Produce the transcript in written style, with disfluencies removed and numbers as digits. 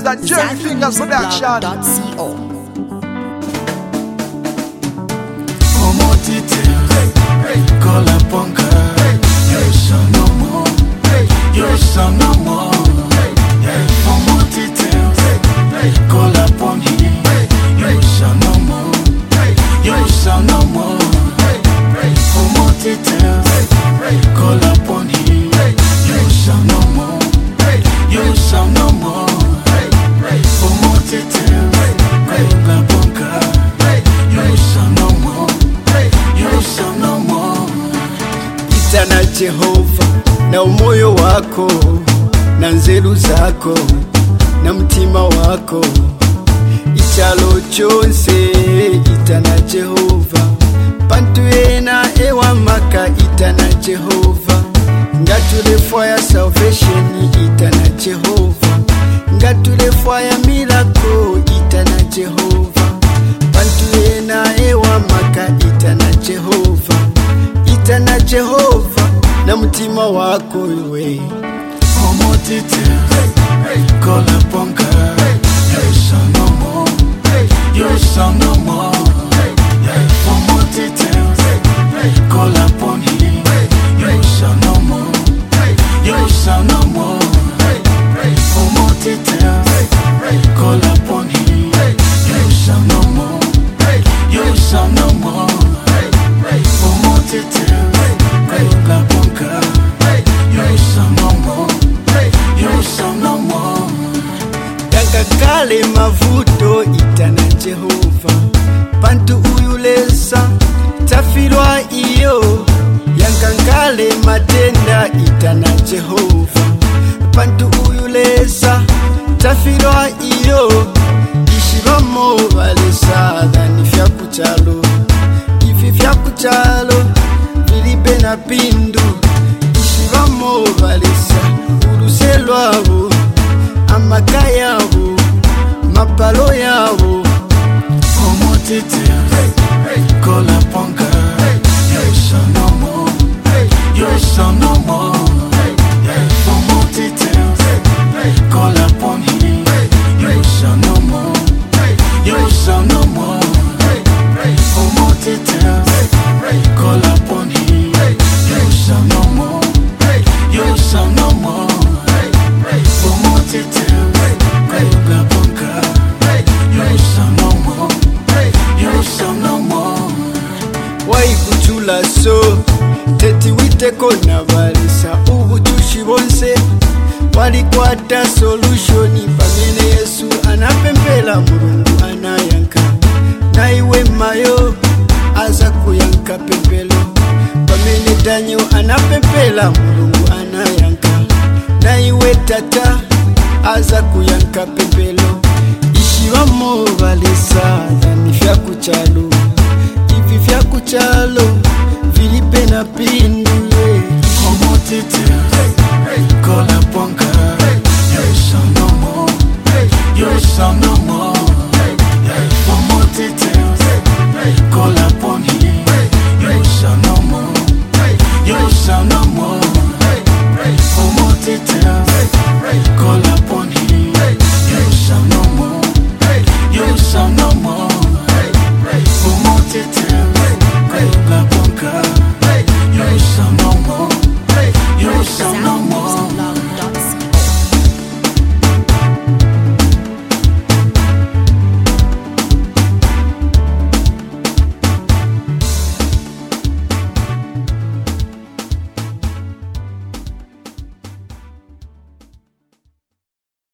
and Jerry Fingers Production. Call upon God. You shall no more. You shall no more. For more details, call upon Him. You shall no more. You shall no more. For more details, call upon Him. You shall no more. You shall no more. For more details, call upon God. You shall no more. You shall no more. Itana Jehova na umoyo wako na nzeru zako na mtima wako, ichalo chonse itana Jehova, pantu ena ewa maka itana Jehova, ngatule fire salvation itana Jehova, ngatule fire miracle itana Jehova, pantu ena ewa maka itana Jehova, itana Jehova na mtima wako iwe. For more details, call upon God. You shall no more. You shall no more. For more details, call upon Him. You shall no more. You shall no more. For more details, call upon Him. You shall no more. You shall no more. For more details, call upon God. You shall no more. You shall no more. Yakakale mavuto itana Jehova, pantu uyulesa tafirwa iyo. Yakakale matenda itana Jehova, pantu uyulesa tafirwa iyo. Ishibamo balesa dani fyakuchalo, ifi fyakuchalo vilibe na pindu. Ishibamo balesa uruse lwabo, amaka yabo, mapalo yabo. For more details, call upon God. You shall no more. You shall no more. For more details, call upon Him. You shall no more. You shall no more. For more details, call upon Him. You shall no more. You shall no more. For more details, call upon God. You shall no more. You shall no more. Wai kuchula so teti wite kona balisa ubutushi bonse walikwata solutioni pamene Yesu anapempela Mulungu anayanka, na iwe mayo aza kuyanka pempelo. Pamene Daniel anapempela Mulungu anayanka, na iwe tata aza kuyanka pempelo. Ishibamo balesa dani fyakuchalo, ifi fyakuchalo vilipe na pindu. For more details, call up